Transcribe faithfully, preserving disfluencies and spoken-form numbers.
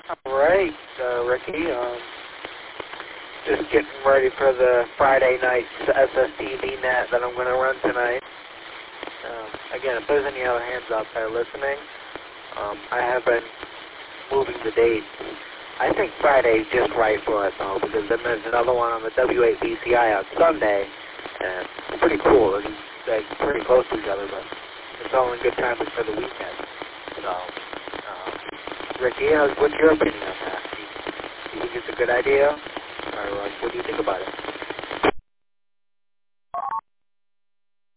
All right, uh, Ricky. Um, just getting ready for the Friday night S S T V net that I'm going to run tonight. Um, again, if there's any other hands out there listening, um, I have been moving the dates. I think Friday is just right for it, though, because then there's another one on the W eight B C I on Sunday, and it's pretty cool. It's like, pretty close to each other, but it's all in good timing for the weekend. So, um, Ricky, what's your opinion on that? Do you think it's a good idea? Or uh, what do you think about it?